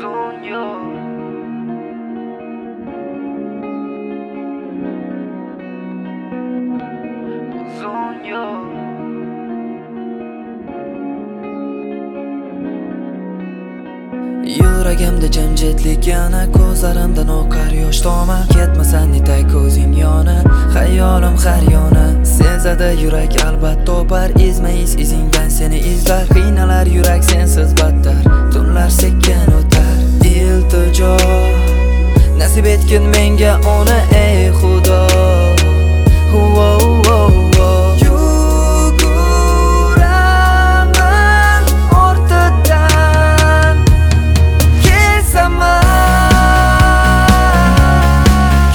uzun yo'l. Uzun yo'l. Yuragimda jimjitlik yana, ko'zlarimdan oqar yosh tomar. Ketmasan netay ko'zing yona, xayolim har yona. Sezadi yurak albat topar, izma-iz izingdan seni izlar. Qiynalar yurak sensiz battar, tunlar sekin o'tar. Iltijo nasib etgin menga uni ey Xudo. Yuguraman ortidan, kezaman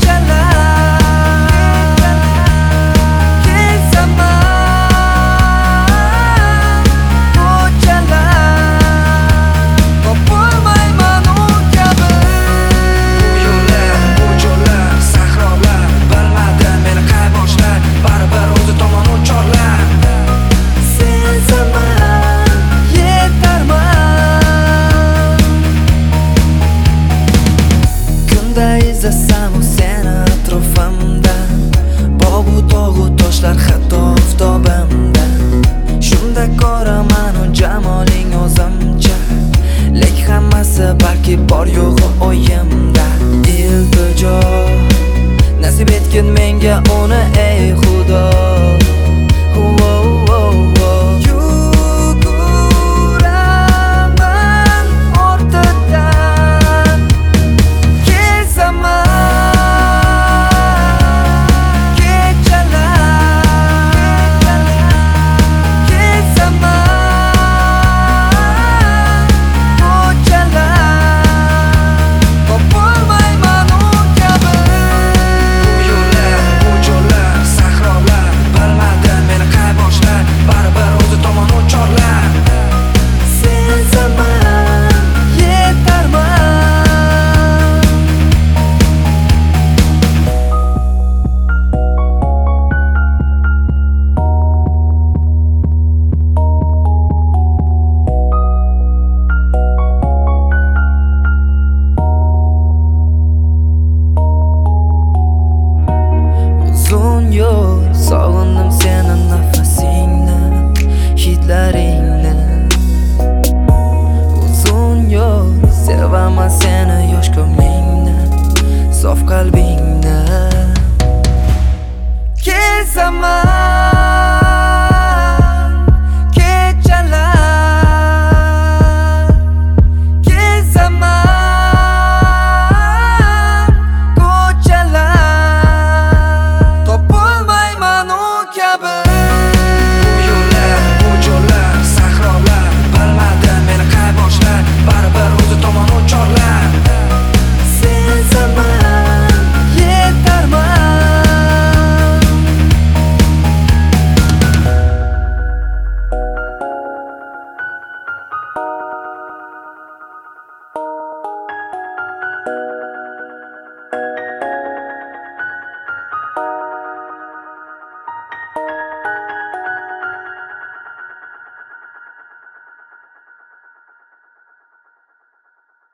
ko'chalar, topolmayman u kabi. Bu yo'llar, sahrolar, bilmadim meni qay boshlar, baribir o'zi tomon uchorlar. Sensaman, yetarman. Kunda izlasam u seni atrofimdan, bog'u tog'u toshlar hatto oftobimdan. Shunda ko'raman u jamoling o'zimcha, lek hammasi balki bor yo'q